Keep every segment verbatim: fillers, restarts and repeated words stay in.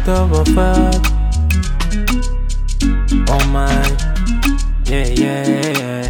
gift of a fuck. Oh my, yeah, yeah,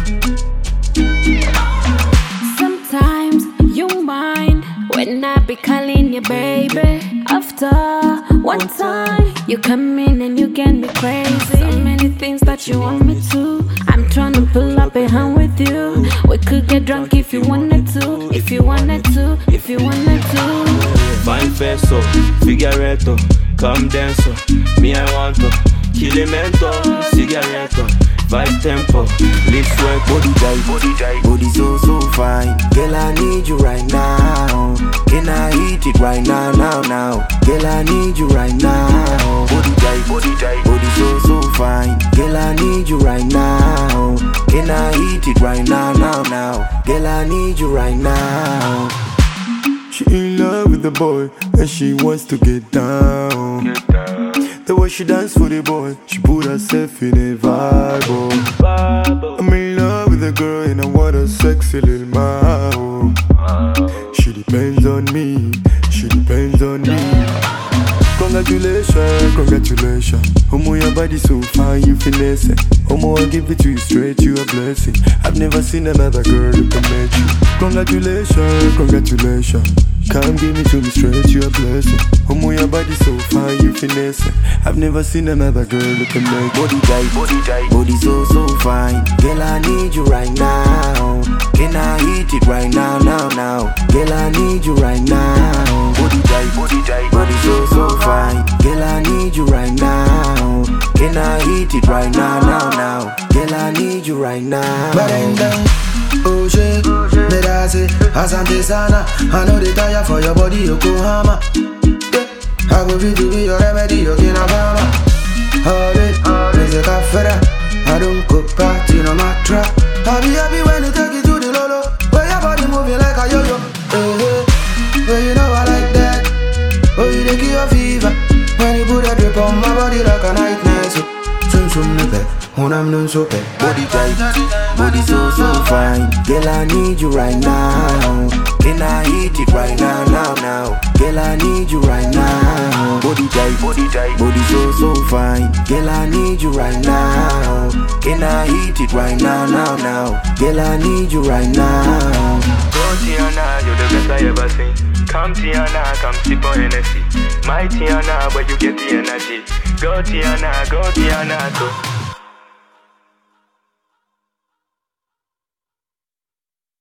yeah. Sometimes you mind when I be calling you baby. After one time, you come in and you get me crazy. So many things that you want me to. I'm trying to pull up behind with you. We could get drunk if you wanted to. If you wanted to, if you wanted to. Fine face so, figuretto, come dance so. Me I want to, kilimento, cigaretto, vibe tempo, lips work, body tight, body tight, Body so so fine, girl I need you right now. Can I hit it right now, now, now? Girl I need you right now. Body tight, body tight, body so so fine, girl I need you right now. Can I hit it right now, now, now? Girl I need you right now. She in love with the boy and she wants to get down. get down. The way she dance for the boy, she put herself in a vibe. Oh. Bible. I'm in love with a girl and I want a sexy little mouth. She depends on me, she depends on me. Congratulations, congratulations. Homo, your body so fine, you finesse it. Homo, I give it to you straight, you a blessing. I've never seen another girl who can match you. Congratulations, congratulations. Come give me to me straight, you a blessing. Homo, your body so fine, you finesse it. I've never seen another girl who can make body tight, Body tight, body so so fine. Girl, I need you right now. Can I hit it right now, now, now? Girl, I need you right now. Body tight, body tight, body so so fine. Girl, I need you right now. Can I hit it right now, now, now? Girl, I need you right now. Barenda, oh shit, me da say, asante sana. I know they tire for your body, Yokohama. Yeah, I go be to be your remedy, Yokinabama. All it, is a cafera. I don't go party no matter. I be happy when you take it to the lolo. Where your body moving like a yo-yo. Hey, hey, well you know I like that. Oh you dey give your fever. When you put a drip on my body like a night nurse. Sum sum nepe, when I'm non so pet. Body tight, body so so fine. Girl, I need you right now. Can I hit it right now, now, now? Girl, I need you right now. Body tight, body tight, body so so fine. Girl, I need you right now. Can I hit it right now, now, now? Girl, I need you right now. Go Tiana, you're the best I ever seen. Come Tiana, come sip on Hennessy. My Tiana, where you get the energy. Go Tiana, go Tiana, so.